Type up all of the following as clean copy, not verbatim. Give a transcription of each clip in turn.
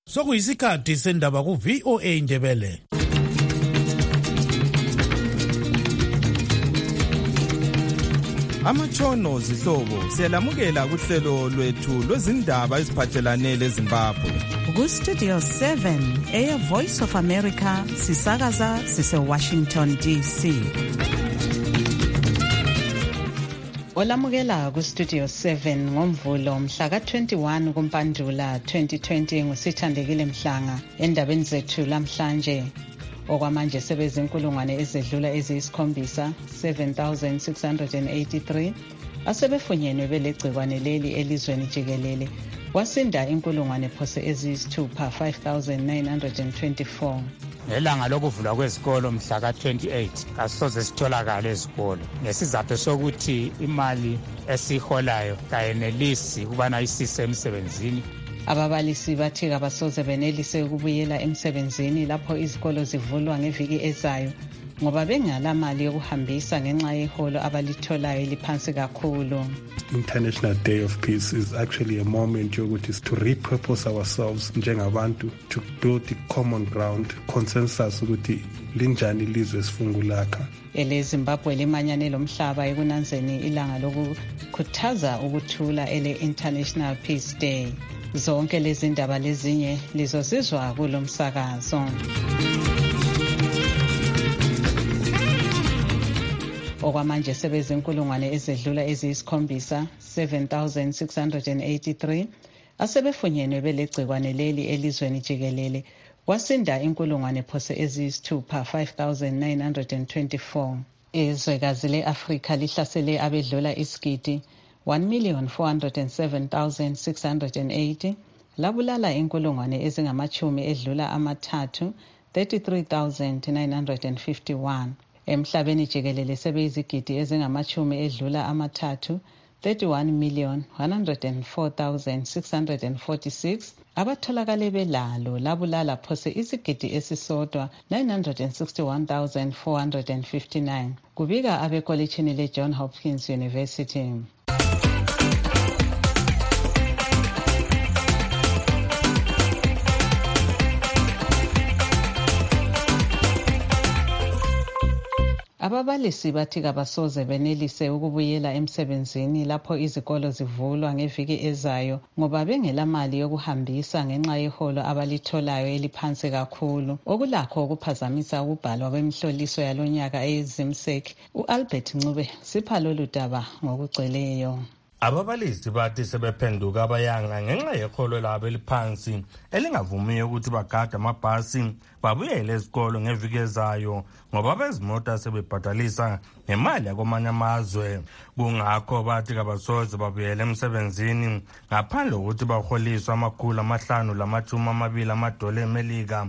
Sokuyisikhathi sendaba ku VOA Indebele. Amatshono zihlobo siyalamukela kuhlelo lwethu lwezindaba eziphathelane leZimbabwe. Ku Studio 7 Air Voice of America sisakaza sise Washington DC. Olamukela ku Studio 7 ngomvulo mhla ka-21 kuMpandula 2020 ngusithandekile Mhlanga endabeni zethu lamhlanje. Okwamanje sebezinkulungwane ezedlula eziyisikhombisa 7,683 asebefunyenwe belegcikwane leli elizweni jikelele, wasinda inkulungwane phose eziyisithupha 5,924. Ngelanga lokuvulwa kwezikolo mhla ka-28 kasoze sitholakale ezikolo ngesizathu sokuthi imali esiholayo kayenelisi ukubana isise emsebenzini. Ababalisi bathi abasoze benelise ukubuyela emsebenzini lapho izikolo zivulwa ngeviki ezayo ngoba bengala mali yokuhambisa ngenxa yeholo abalitholayo liphansi kakhulu. International Day of Peace is actually a moment yokuthi to repurpose ourselves njengabantu, to build the common ground, consensus ukuthi linjani ilizwe sifungulakha. EleZimbabwe limanyane lomhlaba ekunanzeni ilanga lokukhuthaza ukuthula ele-International Peace Day. Zonke lezi ndaba lezinye lizosizwa kulo msakazo. Okwamanje sebezinkulungwane ezedlula eziyisikhombisa 7,683 asebefunyenwe belegcikwane leli elizweni jikelele, wasinda inkulungwane phose eziyisithupha 5,924. Izwekazi le-Afrika lihlasele abedlula isigidi 1,407,680 labulala inkulungwane ezingamachumi edlula amathathu 33,951. Emhlabeni jikelele sebeyizigidi ezingamachumi edlula amathathu 31,104,646 abatholakale belalo labulala phose isigidi esisodwa 961,459, kubika abekolitshini le-John Hopkins University. Ababalisi bathi abasoze benelise ukubuyela emsebenzini lapho izikolo zivulwa ngeviki ezayo ngoba bengela mali yokuhambisa ngenxa yeholo abalitholayo eliphansi kakhulu, okulakho ukuphazamisa ukubhalwa kwemihloliso yalonyaka eZimsek. U-Albert Ncube sipha lolu daba ngokugcweleyo. Ababalisi bathi sebephenduka abayanga ngenxa yeholo labo eliphansi elingavumiyo ukuthi bagade amabhasi babuyele ezikolo ngeviki ezayo ngoba bezimota sebebhadalisa ngemali yakwamanye amazwe. Kungakho bathi abasoze babuyele emsebenzini ngaphandle kokuthi baholiswe $520 eMelika,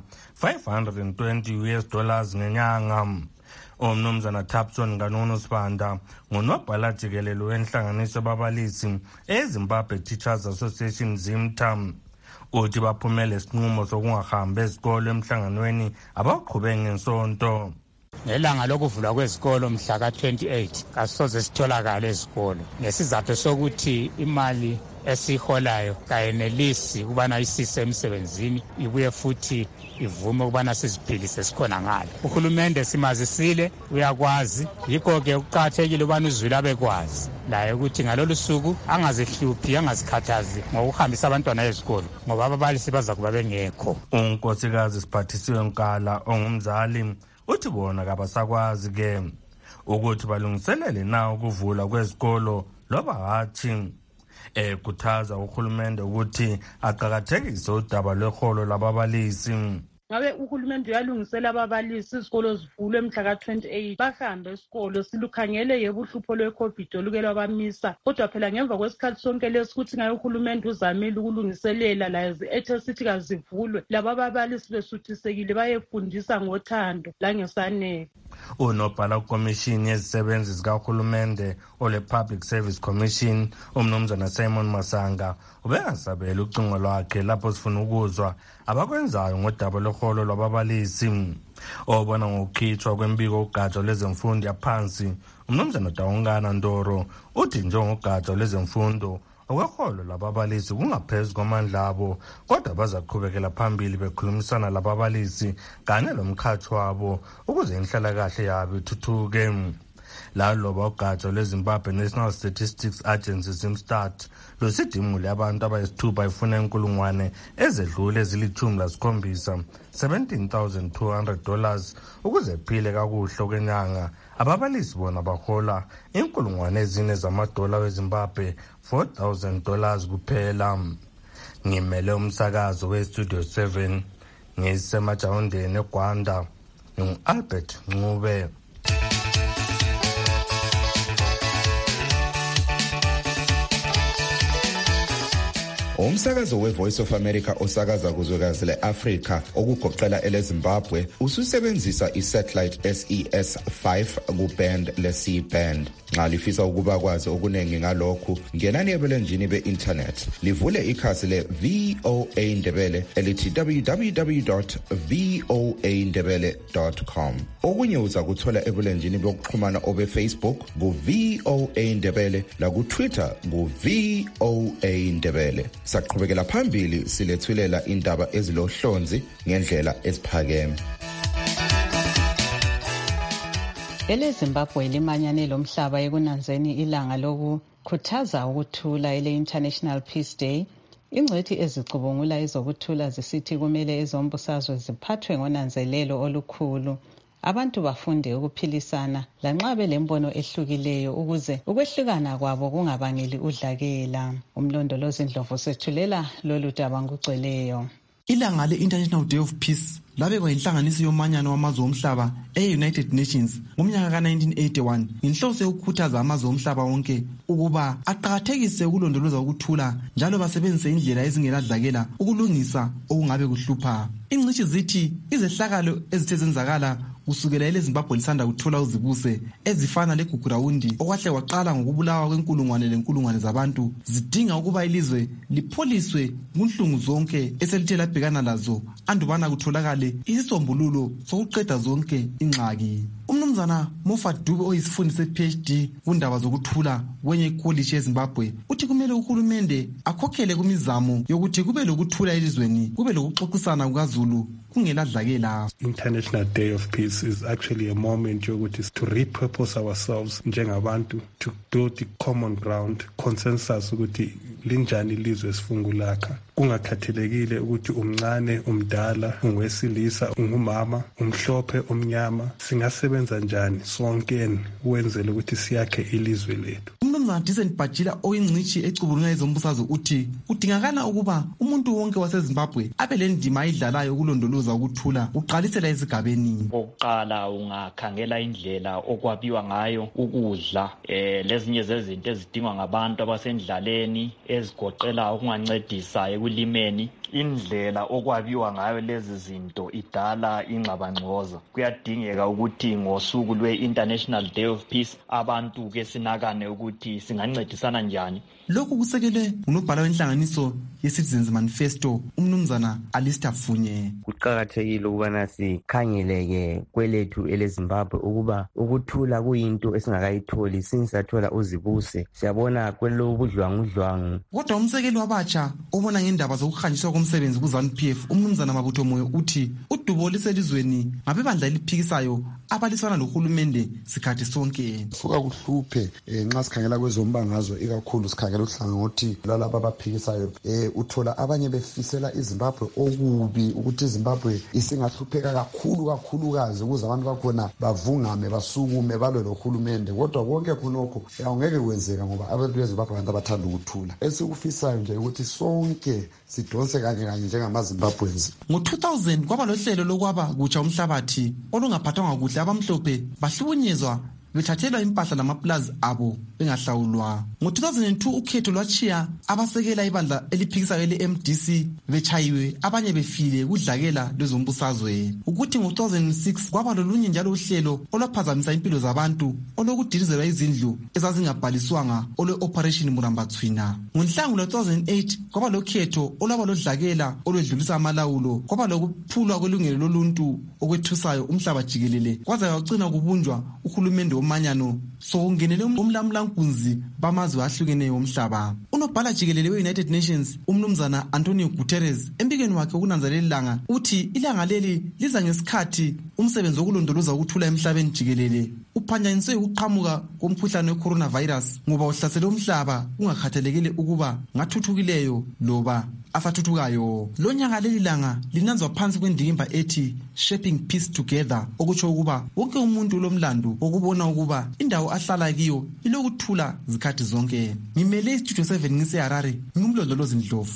$520 ngenyanga. Umnumzana Thapson Nganono Sibanda ngunobhala jikelele wenhlanganiso yababalisi eZimbabwe Teachers Association ZIMTA uthi baphumele isinqumo sokungahambi ezikolo emhlanganweni abaqhubeke ngensonto. Ngelanga lokuvulwa kwezikolo mhla ka-28 kasoze sitholakale ezikolo ngesizathu sokuthi imali esiholayo kayenelisi ukubana isise emsebenzini ibuye futhi ivume ukubana siziphilise sikhona ngalo. Uhulumende simazisile, uyakwazi, yikho-ke kuqakathekile ukubana uzwile abekwazi laye ukuthi ngalolu suku angazihluphi angazikhathazi ngokuhambisa abantwana ezikolo ngoba ababalisi baza kuba bengekho. UNkosikazi Siphathisiwe Nkala ongumzali uthi bona kabasakwazi ke ukuthi balungiselele na ukuvula kwezikolo loba hathi ekhuthaza uhulumende ukuthi aqhakathekise udaba lweholo lababalisi. Ngabe uhulumende uyalungisela ababalisi izikolo zivulwe mhla ka-28 bahambe esikolo silukhangele yebo uhlupho lwe-COVID oluke lwabamisa, kodwa phela ngemva kwesikhathi sonke lesi ukuthi ngabe uhulumende uzamile ukulungiselela lazi ethe sithi kazivulwe laba ababalisi besuthisekile bayefundisa ngothando langesaneke. Unobhala kukomishini yezisebenzi zikahulumende ole Public Service Commission umnumzana Simon Masanga ubengasabela ucingo lwakhe lapho sifuna ukuzwa abakwenzayo ngodaba leholo lwababalisi. Obona ngokukhitshwa kwembiko ugatsha lwezemfundo yaphansi umnumzana Dawungana Ndoro uthi njengogatsha lwezemfundo okweholo lababalisi kungaphezu kwamandla abo, kodwa bazaqhubekela phambili bekhulumisana lababalisi kanye lomkhathi wabo ukuze inhlalakahle yabo ithuthuke. Laloba ugatsha lweZimbabwe National Statistics Agency Zimstat lusidimule abantu abayisithupha ifuna inkulungwane ezedlule ezili-17,200 $17,200 ukuze phile kakuhle okwenyanga. Ababalisi bona bahola inkulungwane ezine zamadola weZimbabwe $4,000 kuphela. Ngimele umsakazo weStudio 7 ngisemajawundeni eGwanda, ngingu-Albert Ncube. Umsakazo we-Voice of America osakaza kuzwekazi le-Afrika okugoqela eleZimbabwe ususebenzisa i-satellite SES-5 ku-band le-C-band. Nxa lifisa ukuba kwazi okuningi ngalokhu, ngenani ebulenjini be-internet livule ikhasi le-VOA Ndebele elithi www.voandebele.com. Okunye uza kuthola ebulenjini bokuxhumana obe-Facebook ku-VOA Ndebele laku-Twitter ku-VOA Ndebele. Saqhubekela phambili silethulela indaba ezilohlonzi ngendlela esiphakeme. EleZimbabwe limanyane lomhlaba ekunanzeni ilanga lokukhuthaza ukuthula ele-International Peace Day. Ingcwethi ezicubungula ezokuthula zisithi kumele ezombusazwe ziphathwe ngonanzelelo olukhulu. Abantu bafunde ukuphilisana lanxa belembono ehlukileyo ukuze ukwehlukana kwabo kungabangeli udlakela. Umlondolozi Ndlovu sethulela lolu daba ngugcweleyo. Ilanga le-International Day of Peace labekwa yinhlanganiso yomanyano wamazwe omhlaba e-United Nations ngomnyaka ka-1981 ngenhloso yokukhuthaza amazwe omhlaba wonke ukuba aqakathekise ukulondoloza ukuthula njalo basebenzise indlela ezingeladlakela ukulungisa okungabe kuhlupha. Ingcitshi zithi izehlakalo ezithe zenzakala kusukela eleZimbabwe lisanda kuthola uzibuse ezifana leGugurawundi okwahle kwaqala ngokubulawa kwenkulungwane lenkulungwane zabantu zidinga ukuba ilizwe lipholiswe kunhlungu zonke eselithe labhekana lazo andubana kutholakale isisombululo sokuqeda zonke ingxaki. Umnumzana Moffat Dube oyisifundi se-PhD kundaba zokuthula kwenye ikolishi eZimbabwe uthi kumele uhulumende akhokhele kumizamo yokuthi kube lokuthula elizweni, kube lokuxoxisana kukaZulu kungeladlakela. International Day of Peace is actually a moment yokuthi to repurpose ourselves njengabantu, to build the common ground, consensus ukuthi linjani ilizwe esifungulakha. Kungakhathelekile ukuthi umncane, umdala, ungowesilisa, ungumama, umhlophe, umnyama, singasebenza njani sonke wenzele ukuthi siyakhe ilizwe lethu. Umnumzana Decent Bajila oyingcitshi ecubungula ezombusazwe uthi kudingakala ukuba umuntu wonke waseZimbabwe abe lendima ayidlalayo ukulondoloza ukuthula uqalisela ezigabeni. Oqala ungakhangela indlela okwabiwa ngayo ukudla lezinye zezinto ezidingwa ngabantu abasendlaleni ezigoqela ukungancedisa ekulimeni. Indlela okwabiwa ngayo lezi zinto idala ingxabangxoza. Kuyadingeka ukuthi ngosuku lwe-International Day of Peace abantu ke sinakane ukuthi singancedisana njani. Lokhu kusekelwe ngunobhala wenhlanganiso ye-Citizens Manifesto umnumzana Alistair Funye. Kuqakathekile ukubana sikhangeleke kwelethu eleZimbabwe ukuba ukuthula kuyinto esingakayitholi sinsathola uzibuse. Siyabona kwelobudlwangudlwangu. Kodwa umsekeli wabatsha obona ngendaba zokuhanjiswa komsebenzi ku-ZANU-PF umnumzana Mabutho Moyo uthi udubo liselizweni ngabebandla eliphikisayo abalisana lohulumende sikhathi sonke. Suka kuhluphe nxa sikhangela kwezombangazwe ikakhulu sikhangela uhlangothi lalabo abaphikisayo uthola abanye befisela iZimbabwe okubi ukuthi iZimbabwe isingahlupheka kakhulukazi ukuze abantu bakhona bavungame basukume balwe lohulumende. Kodwa konke khonokho awungeke kwenzeka ngoba abantu beZimbabwe abantu abathanda ukuthula. Esikufisayo nje ukuthi sonke sidonse kanye njengamaZimbabweans. Ngo-2000 kwaba lohlelo lokwaba kutsha umhlabathi olungaphathwanga kuhle abamhlophe bahlukunyezwa bethathelwa impahla lamaplazi abo bengahlawulwa. Ngo-2002 ukhetho lwachiya abasekela ibandla eliphikisayo ele-MDC bechayiwe abanye befile kudlakela lwezombusazwe. Ukuthi ngo-2006 kwaba lolunye njalo uhlelo olwaphazamisa impilo zabantu olokudilizelwa izindlu ezazingabhaliswanga olwe-Operation Murambatswina. NgoNhlangula 2008 kwaba lokhetho olwaba lodlakela olwedlulisa amalawulo kwaba lokuphulwa kwelungelo loluntu okwethusayo umhlaba jikelele kwaze kwagcina kubunjwa uhulumende lomanyano sokungenele umlamulankunzi bamazwe ahlukeneyo omhlaba. Unobhala jikelele we-United Nations umnumzana Antonio Guterres embikweni wakhe wokunanzelela ilanga uthi ilanga leli liza ngesikhathi umsebenzi wokulondoloza ukuthula emhlabeni jikelele uphanyaniswe ukuqhamuka komkhuhlane we-coronavirus ngoba uhlasele umhlaba ungakhathalekile ukuba ngathuthukileyo loba afathuthukayo. Lo nyaka leli langa linanzwa phansi kwendikimba ethi Shaping Peace Together, okutsho ukuba wonke umuntu lomlando okubona ukuba indawo ahlala kiyo ilokuthula zikhathi zonke. Ngimele istudio 7 ngiseHarare, ngumlondolozi Ndlovu.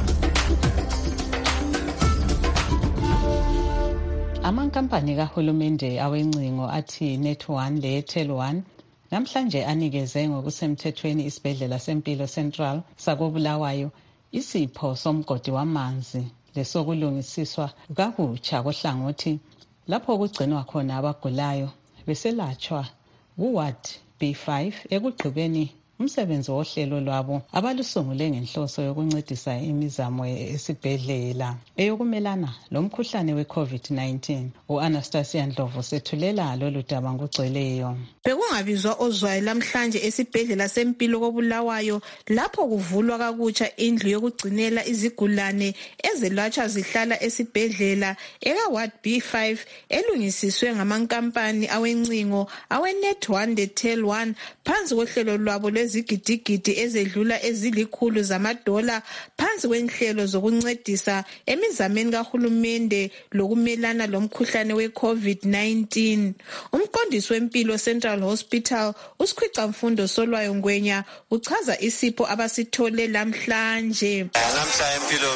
Amankampani kahulumende awencingo athi Net1 le-Tel1 namhlanje anikeze ngokusemthethweni isibhedlela sempilo Central sakobulawayo isipho somgodi wamanzi lesokulungisiswa kakutsha kohlangothi lapho kugcinwa khona abagulayo beselatshwa kuward B5 ekugqibeni umsebenzi wohlelo lwabo abalusungule ngenhloso yokuncedisa imizamo esibhedlela eyokumelana lomkhuhlane we-COVID-19. U-Anastasia Ndlovu sethulela lolu daba ngokugcweleyo. Bekungabizwa ozwayo lamhlanje esibhedlela sempilo kobulawayo lapho kuvulwa kakutsha indlu yokugcinela izigulane ezelatshwa zihlala esibhedlela eka-Ward B5 elungisiswe ngamankampani awencingo awe-Net1 le-Tel1 phansi kohlelo lwabo lwezigidigidi ezedlula ezilikhulu $100 phansi kwenhlelo zokuncedisa emizameni kahulumende lokumelana lomkhuhlane we-COVID-19. Umqondisi wempilo Central Hospital uSikhwicamfundo Solwayo Ngwenya uchaza isipho abasithole lamhlanje. Namhla empilo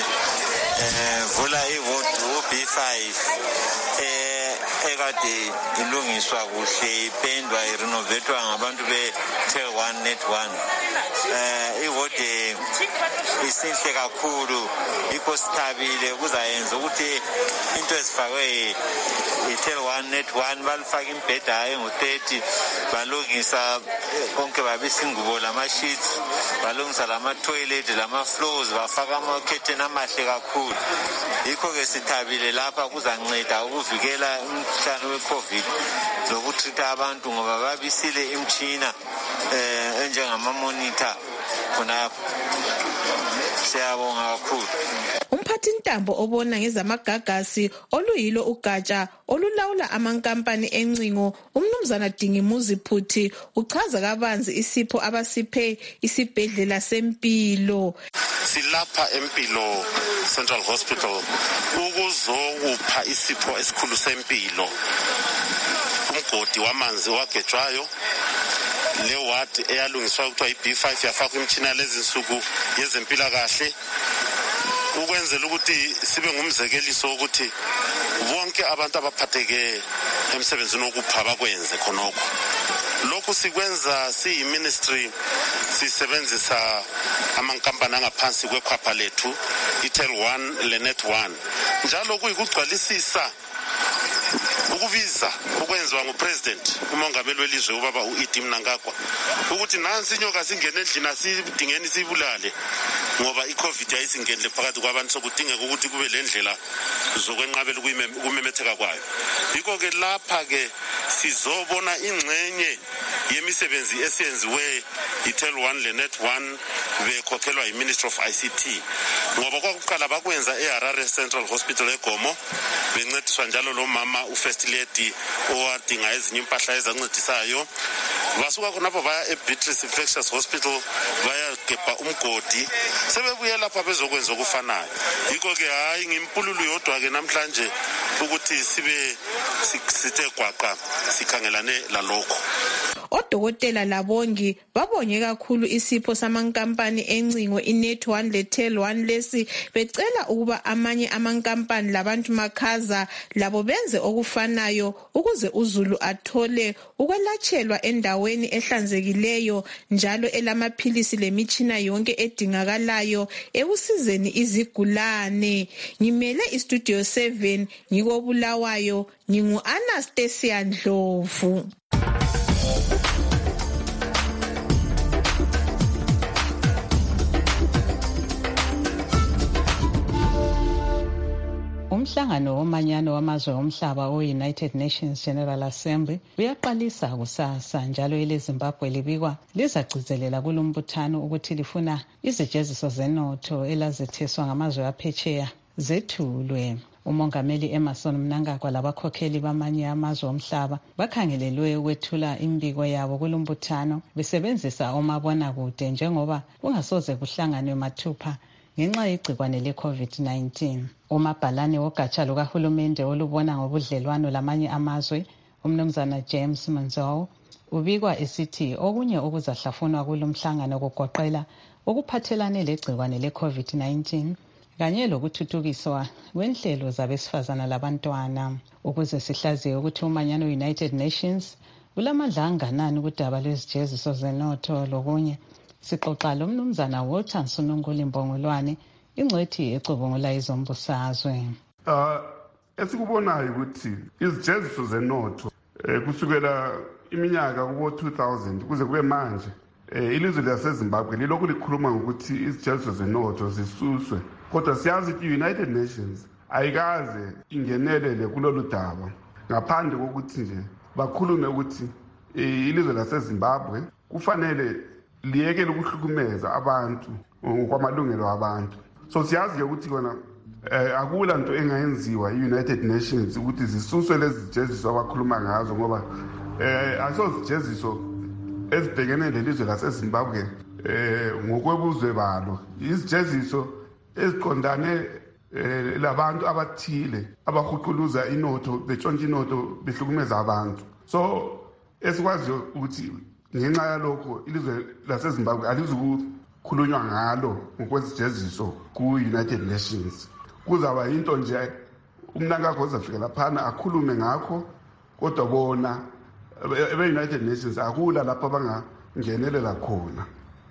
vula iward B5 ekade ilungiswa kuhle ipendwa irenovetwa ngabantu be-Tel1 Net1. Iward isinhle kakhulu yikho sithabile kuzayenza ukuthi into ezifakwe i-Tel1 Net1 balifaka imbheda engu-30 balungisa konke babisa ingubo lama-sheets balungisa lama-toilet lama-floors bafaka ama-curtain amahle kakhulu. Yikho-ke sithabile lapha kuzanceda ukuvikela umkhuhlane we-COVID lokutreat-a abantu ngoba babisile imtshina enjengama-monitor khonapho. Siyabonga kakhulu. Umphathintambo obona ngezamagagasi oluyilo ugatsha olulawula amankampani encingo umnumzana Dingimuzi Phuthi uchaza kabanzi isipho abasiphe isibhedlela sempilo. Silapha empilo Central Hospital ukuzokupha isipho esikhulu sempilo umgodi wamanzi wagejwayo le ward eyalungiswa kuthiwa i-B5 yafakwa imtshina lezinsuku yezempilakahle ukwenzela ukuthi sibe ngumzekeliso ukuthi bonke abantu abaphatheke emsebenzini wokupha bakwenze khonokho. Lokhu sikwenza siyi-ministry sisebenzisa amankampani angaphansi kwekhwapha lethu i-Tel1 le-Net1 njalo kuyikugcwalisisa ukubiza ukwenziwa ngupresident umongameli welizwe ubaba u-Idi Mnangagwa ukuthi nansi inyoka singene endlini asidingeni sibulale ngoba i-COVID yayisingenile phakathi kwabantu sokudingeka ukuthi kube le ndlela zokwenqabela ukumemetheka kwayo. Yikho-ke lapha-ke sizobona ingxenye yemisebenzi esiyenziwe i-Tel1 le-Net1 bekhokhelwa yi-Ministry of ICT ngoba kwakuqala bakwenza eHarare Central Hospital eGomo bencediswa njalo lo mama u-First Lady owadinga ezinye impahla ezancedisayo. Basuka khonapho baya eBeatrice Infectious Hospital bayagebha umgodi sebebuye lapha bezokwenza okufanayo. Yikho-ke hayi ngimpululu yodwa-ke namhlanje ukuthi sibe sithe gwaqa sikhangelane lalokho. Odokotela labongi babonge kakhulu isipho samankampani encingo i-Net1 le-Tel1 lesi becela ukuba amanye amankampani labantu makhaza labo benze okufanayo ukuze uzulu athole ukwelatshelwa endaweni ehlanzekileyo njalo elamaphilisi lemitshina yonke edingakalayo ekusizeni izigulane. Ngimele istudio 7 ngikobulawayo ngingu-Anastasia Ndlovu. Umhlangano womanyano wamazwe omhlaba o-United Nations General Assembly uyaqalisa kusasa njalo eleZimbabwe libikwa lizagcizelela kulombuthano ukuthi lifuna izijeziso zenotho elazetheswa ngamazwe aphetsheya zethulwe. Umongameli Emmerson Mnangagwa labakhokheli bamanye amazwe omhlaba bakhangelelwe ukwethula imbiko yabo kulombuthano besebenzisa omabonakude njengoba kungasoze kuhlanganwe mathupha ngenxa yegcikwane le-COVID-19. Umabhalane wogatsha lukahulumende olubona ngobudlelwano lamanye amazwe, umnumzana James Manzow, ubikwa esithi okunye okuzahlafunwa kulomhlangano kugoqela okuphathelane legcikwane le-COVID-19 kanye lokuthuthukiswa kwenhlelo zabesifazana labantwana. Ukuze sihlaziye ukuthi umanyano United Nations ulamandla anganani kudaba lwezijeziso zenotho lokunye, sixoxa lomnumzana Walter Nsonongoli Mbongolwane, ingcwethi ecubungula izombusazwe. Esikubonayo ukuthi izijeziso zenotho kusukela iminyaka kubo 2000 kuze kube manje ilizwe laseZimbabwe lilokhu likhuluma ngokuthi izijeziso zenotho zisuswe, kodwa siyazi ukuthi i-United Nations ayikaze ingenelele kulolu daba ngaphandle kokuthi nje bakhulume ukuthi ilizwe laseZimbabwe kufanele liyekele ukuhlukumeza abantu ngokwamalungelo abantu. So siyazi ukuthi kona akula nto engayenziwa i-United Nations ukuthi zisuswe lezi zijeziso abakhuluma ngazo, ngoba asozijeziso ezibhekene lelizwe laseZimbabwe ngokwebuzwe balo, izijeziso eziqondane labantu abathile abahuquluza inotho, betshontsha inotho, behlukumeza abantu. So esikwazi ukuthi ngenxa yalokho ilizwe laseZimbabwe alizukukhulunywa ngalo ngokwezijeziso ku-United Nations. Kuzaba into nje umnankakho uzafika laphana akhulume ngakho, kodwa bona ebe-United Nations akula lapho abangangenelela khona.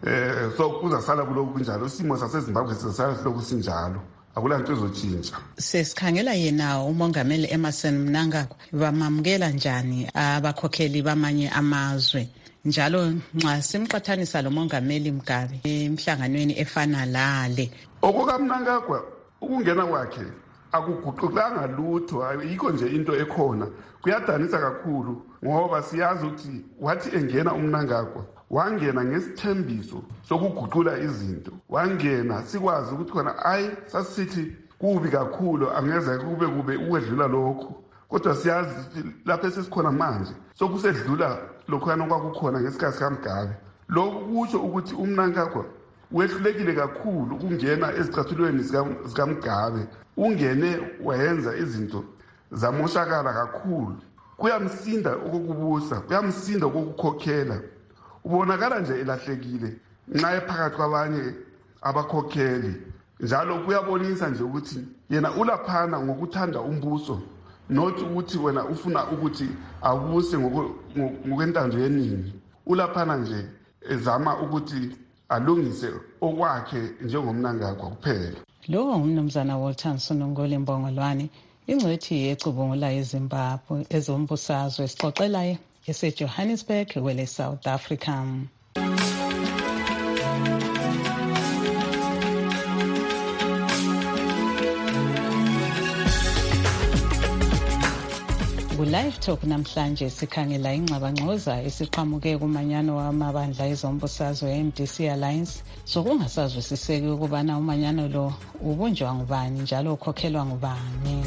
So kuzasala kulokhu kunjalo, isimo saseZimbabwe sizasala silokhu sinjalo, akula nto ezotshintsha. Sesikhangela yena umongameli Emmerson Mnangagwa, bamamukela njani abakhokheli bamanye amazwe njalo nxa simqathanisa lo mongameli Mugabe emhlanganweni efana lale? OkukaMnangagwa ukungena kwakhe akuguqulanga lutho, ayikho nje into ekhona. Kuyadanisa kakhulu ngoba siyazi ukuthi wathi engena uMnangagwa wangena ngesithembiso sokuguqula izinto, wangena sikwazi ukuthi khona sasithi kubi kakhulu, angeze kube ukwedlula lokho, kodwa siyazi lapho esesikhona manje sokusedlula lokhana okwakukhona ngesikhathi sikaMgabe. Lokhu kusho ukuthi uMnangagwa wehlulekile kakhulu ukungena ezicathulweni zikaMgabe, ungene wayenza izinto zamoshakala kakhulu. Kuyamsinda ukukubusa, kuyamsinda ukukukhokhela, ubonakala nje elahlekile nxa ephakathi kwabanye abakhokheli. Njalo kuyabonisa nje ukuthi yena ulaphana ngokuthanda umbuso, not ukuthi wena ufuna ukuthi abuse ngokwentando yeningi. Ulaphana nje ezama ukuthi alungise okwakhe njengomNangagwa kuphela. Lo ngumnumzana Walter Nsonongoli Mbongolwane, ingcwethi ecubungula iZimbabwe ezombusazwe, sixoxela eseJohannesburg kwele South Africa. Live Talk namhlanje sikhangela ingxabangxoza esiqhamuke kumanyano wamabandla ezombusazwe MDC Alliance sokungasazwisiseki ukubana umanyano lo ubunjwa ngubani njalo ukhokhelwa ngubani.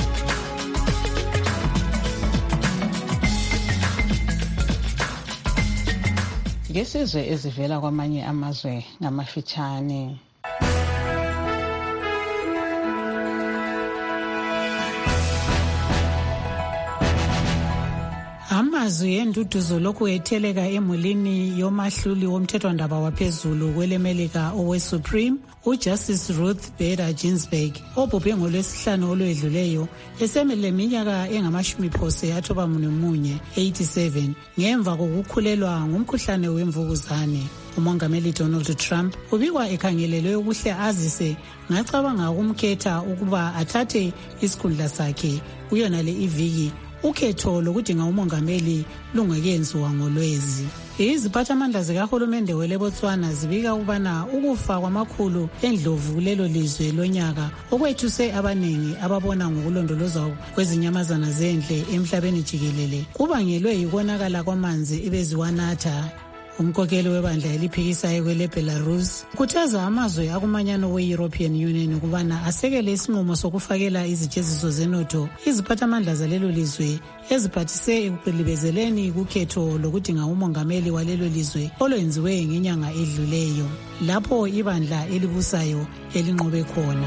Ngesizwe ezivela kwamanye amazwe ngamafitshane. Amazwi enduduzo lokhu etheleka emulini yomahluli womthethwandaba waphezulu kwelemelika owe-Supreme uJustice Ruth Bader Ginsburg obhubhe ngolwesihlanu olwedluleyo eseneminyaka engama-91 87 ngemva kokukhulelwa ngumkhuhlane wemvukuzane. Umongameli Donald Trump ubikwa ekhangelelwe ukuhle azise ngacabanga ukumkhetha ukuba athathe isikhundla sakhe kuyona le iviki ukhetho lokudinga umongameli lungekenziwa ngolwezi. Iziphathamandla zikahulumende weLebotswana zibika ukubana ukufa kwamakhulu endlovu kulelo lizwe lonyaka okwethuse abaningi ababona ngokulondolozwa kwezinyamazana zendle emhlabeni jikelele kubangelwe yikonakala kwamanzi ebeziwanatha. Umkhokheli webandla eliphikisayo kwele Belarus ukhuthaza amazwe akumanyano we-European Union ukubana asekele isinqumo sokufakela izijeziso zenotho iziphathamandla zalelo lizwe eziphathise ekulibezeleni kukhetho lokudinga umongameli walelo lizwe olwenziwe ngenyanga edluleyo lapho ibandla elibusayo elinqobe khona.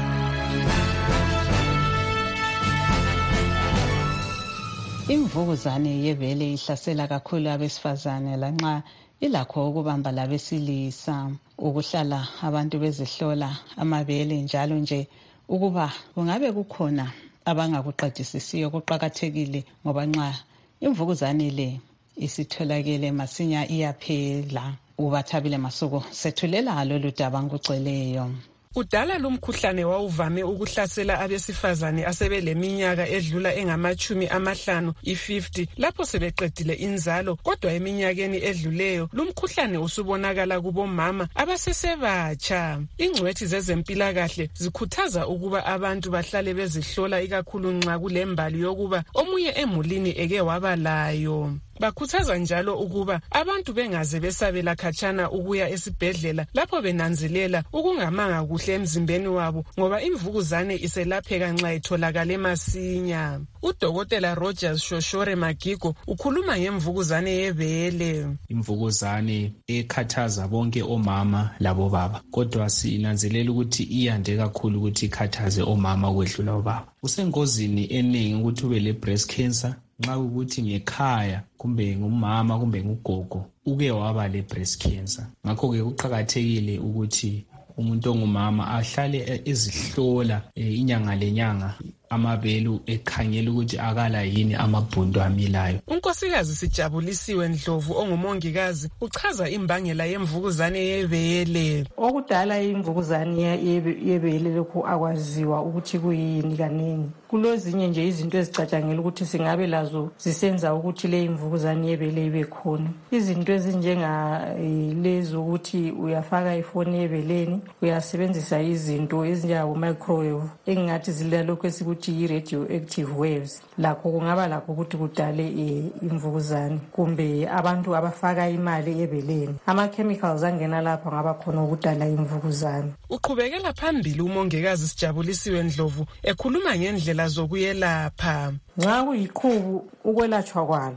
Imvukuzane yebele ihlasela kakhulu abesifazane lanxa ilakho ukubamba labesilisa. Ukuhlala abantu bezihlola amabele njalo nje ukuba kungabe kukhona abangakuqedisisiyo kuqhakathekile ngoba nxa imvukuzane le isitholakele masinya iyaphela. Ubathabile Masuku sethulela lolu daba ngiceleyo. Kudala lumkhuhlane wawuvame ukuhlasela abesifazane asebeleminyaka edlula engama-50 i-50 lapho sebeqedile inzalo, kodwa eminyakeni edluleyo lumkhuhlane usubonakala kubomama abasesebatsha. Ingcwethi zezempilakahle zikhuthaza ukuba abantu bahlale bezihlola ikakhulu nxa kulembali yokuba omunye emulini eke waba layo. Bakhuthaza njalo ukuba abantu bengaze besabela khatshana ukuya esibhedlela lapho benanzelela ukungamanga kuhle emzimbeni wabo ngoba imvukuzane iselapheka nxa itholakale masinya. Udokotela Rogers Shoshore Magigo ukhuluma ngemvukuzane yebele. Imvukuzane ekhathaza bonke omama labo baba, kodwa sinanzelela ukuthi iyande kakhulu ukuthi ikhathaze omama ukwedlula obaba. Usengozini eningi ukuthi ube le breast cancer nxa ukuthi ngekhaya kumbe ngumama kumbe ngugogo uke waba le breast cancer. Ngakho-ke kuqakathekile ukuthi umuntu ongumama ahlale ezihlola inyanga lenyanga amabelu ekhangela ukuthi akala yini amabhundu amilayo. Unkosikazi Sijabulisiwe Ndlovu ongumongikazi uchaza imbangela yemvukuzane yebele. Okudala imvukuzane yebele lokhu akwaziwa ukuthi kuyini kaningi. Kulozinye nje izinto ezicatshangela ukuthi singabe lazo zisenza ukuthi le imvukuzane yebele ibe khona. Izinto ezinjenga lezo ukuthi uyafaka ifoni yebeleni, uyasebenzisa izinto ezinjengabo microwave engathi zilalokho esikuthi i-radioactive waves, lakho kungaba lakho ukuthi kudale imvukuzane. Kumbe abantu abafaka imali ebeleni, ama-chemicals angena lapha ngaba khona ukudala imvukuzane. Uqhubekela phambili umongikazi Sijabulisiwe Ndlovu ekhuluma ngendlela zokuyelapha. Nxa kuyiqhubu ukwelatshwa kwalo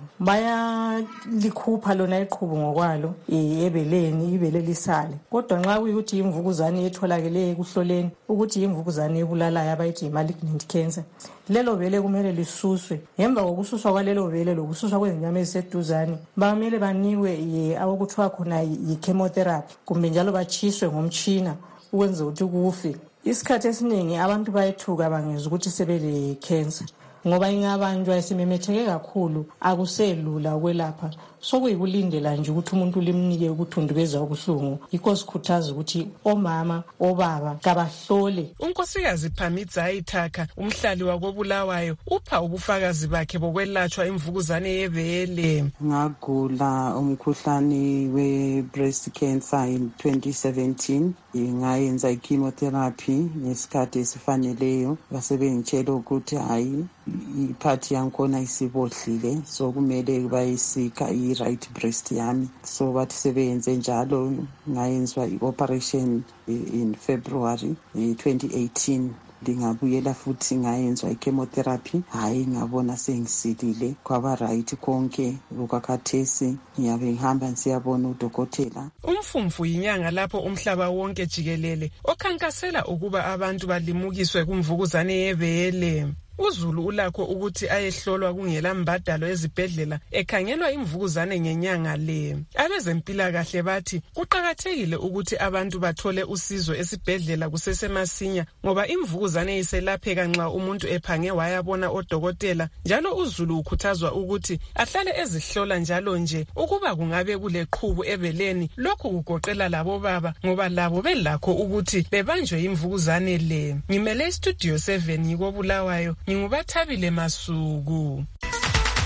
bayalikhupha lona iqhubu ngokwalo ebeleni ibele lisale, kodwa nxa kuyikuthi imvukuzane etholakele ekuhloleni ukuthi imvukuzane ebulalayo abayithi malignant cancer, lelo bele kumele lisuswe. Ngemva kokususwa kwalelo bele lokususwa kwezinyama eziseduzane bamele banikwe abokuthiwa khona yi-chemotherapy kumbe njalo batshiswe ngomtshina ukwenza ukuthi kufe. Isikhathi esiningi abantu bayethuka bangeza ukuthi sebele cancer ngoba ingabanjwa isimemetheke kakhulu akuselula ukwelapha, sokuyikulindela nje ukuthi umuntu limnike ukuthundubeza ubuhlungu. Yikho sikhuthaza ukuthi omama obaba kabahlole. Unkosikazi Phamitsa Ithaka umhlali wakobulawayo upha ubufakazi bakhe bokwelatshwa imvukuzane yebele. Ngagula umkhuhlane we-breast cancer in 2017. Ngayenza i-chemotherapy ngesikhathi esifaneleyo. Basebengitshela ukuthi hayi iphathi yankhona isibohlile, so kumele bayisika i-right breast yami. So bathi sebeyenze njalo, ngayenzwa i-operation in February 2018. Ngingabuyela futhi ngayenzwa i-chemotherapy. Hayi ngabona sengisilile kwaba right konke. Lokakhathesi ngiyabe ngihamba siyabona udokotela. Umfumfu yinyanga lapho umhlaba wonke jikelele okhankasela ukuba abantu balimukiswe kumvukuzane yebele. UZulu ulakho ukuthi ayehlolwa kungela mbadalo ezibhedlela ekhangelwa imvukuzane ngenyanga le. Abezempilakahle bathi kuqakathekile ukuthi abantu bathole usizo esibhedlela kusesemasinya ngoba imvukuzane iselapheka nxa umuntu ephange wayabona odokotela. Njalo uZulu ukhuthazwa ukuthi ahlale ezihlola njalo nje ukuba kungabe kuleqhubu ebeleni. Lokhu kugoqela labo baba ngoba labo belakho ukuthi bebanjwe imvukuzane le. Ngimele Studio 7 ngikobulawayo. Ngingubathabile Masuku.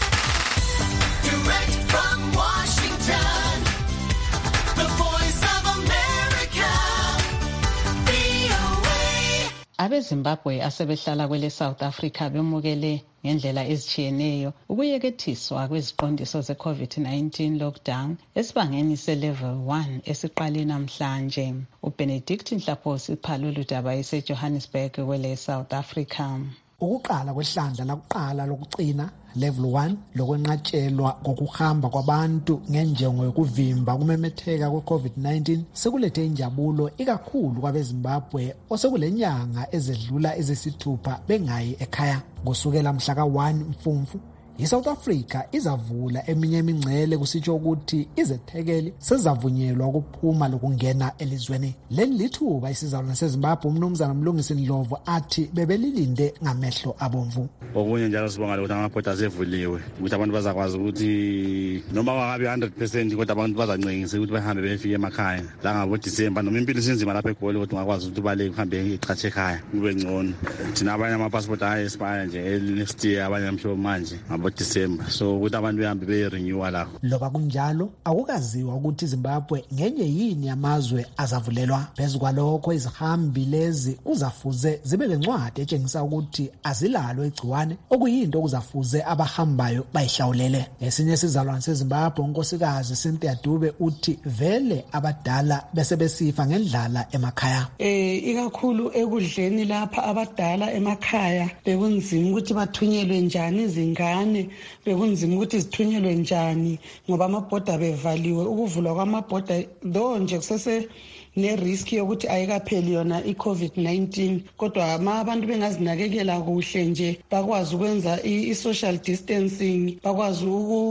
Washington, the voice of America, VOA. AbeZimbabwe asebehlala kwele South Africa bemukele ngendlela ezitshiyeneyo ukuyekethiswa kweziqondiso ze-COVID-19 lockdown esibangeni se-level 1 esiqale namhlanje. uBenedict Nhlapho siphala uludaba eseJohannesburg kwele South Africa. Ukuqala kwehlandla lakuqala lokugcina level 1 lokwenqatshelwa kokuhamba kwabantu ngenjongo yokuvimba ukumemetheka kwe-COVID-19 sekulethe injabulo ikakhulu kwabeZimbabwe osekulenyanga ezedlula ezisithupha bengayi ekhaya. Kusukela mhla ka-1 Mfumfu iSouth Africa izavula eminye imingcele kusitsho ukuthi izethekeli sezavunyelwa ukuphuma lokungena elizweni. Leli lithuba isizalwane seZimbabwe umnumzana Mlungisi Ndlovu athi bebelilinde ngamehlo abomvu. Okunye njalo sibonga ukuthi amabhoda asevuliwe ukuthi abantu bazakwazi ukuthi noma bangabe 100% kodwa abantu bazancengisa ukuthi bahambe befike emakhaya la ngabo December noma impilo isinzima lapha eGoli kodwa ungakwazi ukuthi ubaleke uhambe iqhatshe ekhaya kube ngcono. Thina abanye ama-passport expire nje next year abanye mhlobo manje December, so ukuthi abantu behambe be-renewa lapho. Loba kunjalo akukaziwa ukuthi iZimbabwe ngenye yini yamazwe azavulelwa. Phezu kwalokho izihambi lezi kuzafuze zibe lencwadi etshengisa ukuthi azilalo igciwane okuyinto kuzafuze abahambayo bayihlawulele. Esinye isizalwane seZimbabwe unkosikazi Cynthia Dube uthi vele abadala bese besifa ngendlala emakhaya. Ikakhulu ekudleni lapha abadala emakhaya bekunzima ukuthi bathunyelwe njani izingane, bekunzima ukuthi zithunyelwe njani ngoba amabhoda bevaliwe. Ukuvulwa kwamabhoda do nje kusese ne-risk yokuthi ayikapheli yona i-COVID-19 kodwa abantu bengazinakekela kuhle nje bakwazi ukwenza i-social distancing, bakwazi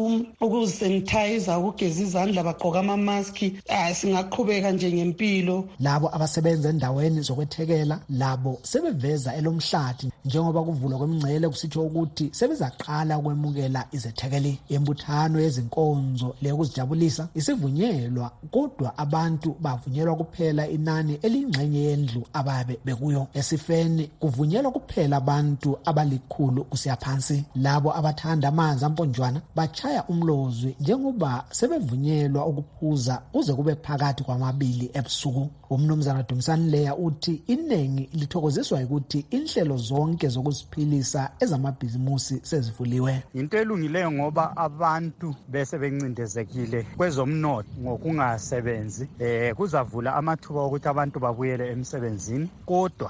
ukusanitizer, ukugeza izandla, bagqoka ama-maski, singaqhubeka nje ngempilo. Labo abasebenza endaweni zokwethekela labo sebeveza elomhlathi njengoba kuvulwa kwemingcele kusitsho ukuthi sebezaqala ukwemukela izethekeli. Imbuthano yezinkonzo leyokuzijabulisa isivunyelwa kodwa abantu bavunyelwa kuphela inani elingxenye yendlu ababe bekuyo. Esifeni kuvunyelwa kuphela abantu abalikhulu kusiya phansi. Labo abathanda amanzi amponjwana bachaya umlozwi njengoba sebevunyelwa ukuphuza kuze kube phakathi kwamabili ebusuku. Umnumzana Dumisani Leya uthi iningi lithokoziswa ukuthi inhlelo zonke zokuziphilisa ezamabhizimusi sezivuliwe. Into elungileyo ngoba abantu bese bencindezekile kwezomnotho ngokungasebenzi kuzavula amathuba ukuthi abantu babuyele emsebenzini, kodwa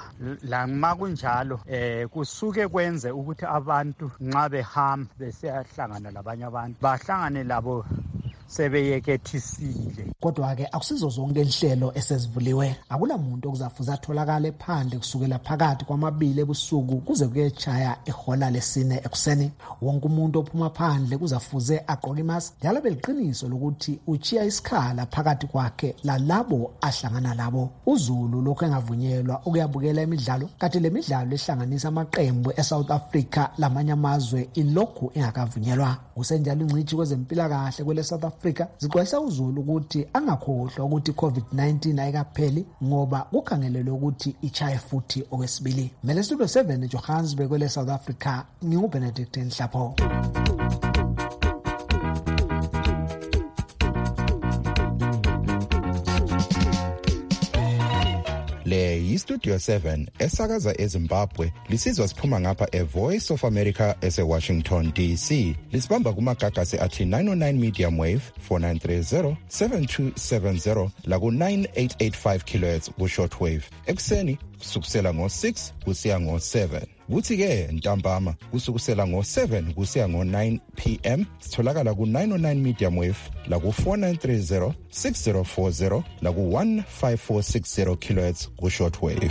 la kunjalo kusuke kwenze ukuthi abantu nxa behamba besiyahlangana labanye abantu bahlangane labo sebeyekethisile. Kodwa ke akusizo zonke inhlelo esezivuliwe. Akulamuntu okuzafuza atholakala ephandle kusukela phakathi kwamabili ebusuku kuze kuyechaya ihola lesine ekuseni. Wonke umuntu ophuma phandle kuzafuze agqoke imask njalo beliqiniso lokuthi uchiya isikhala phakathi kwakhe lalabo ahlangana labo. uZulu lokho engavunyelwa ukuyabukela imidlalo, kanti le midlalo ehlanganisa amaqembu eSouth Africa lamanye amazwe ilokhu engakavunyelwa. Usenjalo ingcitshi kwezempilakahle kwele South Africa zixwayisa uZulu ukuthi angakhohlwa ukuthi COVID-19 ayikapheli ngoba kukhangelelwe ukuthi ichaye futhi okwesibili. Mele Studio 7 eJohannesburg kwele South Africa, nginguBenedict Nhlapho. Le yiStudio 7 esakaza eZimbabwe lisizwa siphuma ngapha eVoice of America eseWashington DC. Lisibamba kumagagasi athi 909 medium wave 4930 7270 laku 9885 kHz ku shortwave. Ekuseni kusukusela ngo6 kusiya ngo7. Kuthi ke ntambama kusukusela ngo7 kusiya ngo9 PM sitholakala ku 909 medium wave la ku 4930 6040 la ku 15460 kHz ku shortwave.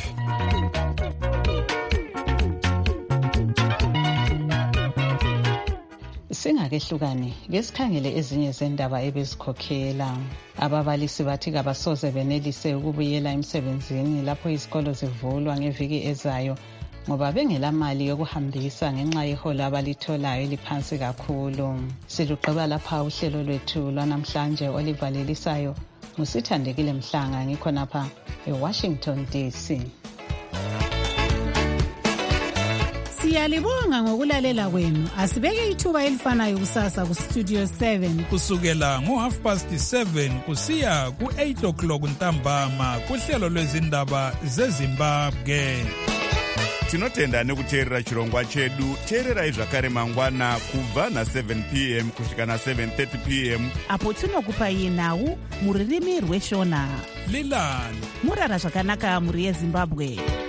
Singakehlukani ngesikhangele ezinye zendaba ebezikhokhela. Ababalisi bathi kabasoze benelise ukubuyela emsebenzini lapho izikolo zivulwa ngeviki ezayo ngoba bengela mali yokuhambisa ngenxa yeholo abalitholayo eliphansi kakhulu. Siluqeba lapha uhlelo lwethu lwanamhlanje olivalelisayo. Musithandekile Mhlanga eWashington DC. Siyalibonga ngokulalela kwenu. Asibeke ithuba elifanayo kusasa ku Studio 7 kusukela ngo7:30 kusiya ku8 ntambama kuhlelo lwezindaba zeZimbabwe. Tinotenda nekuteerera chirongwa chedu. Teererai zvakare mangwana kubva na7 p.m. kusvika na7:30 p.m. apo tinokupai nhau muririmi rweshona. Lilani murara zvakanaka muri yeZimbabwe.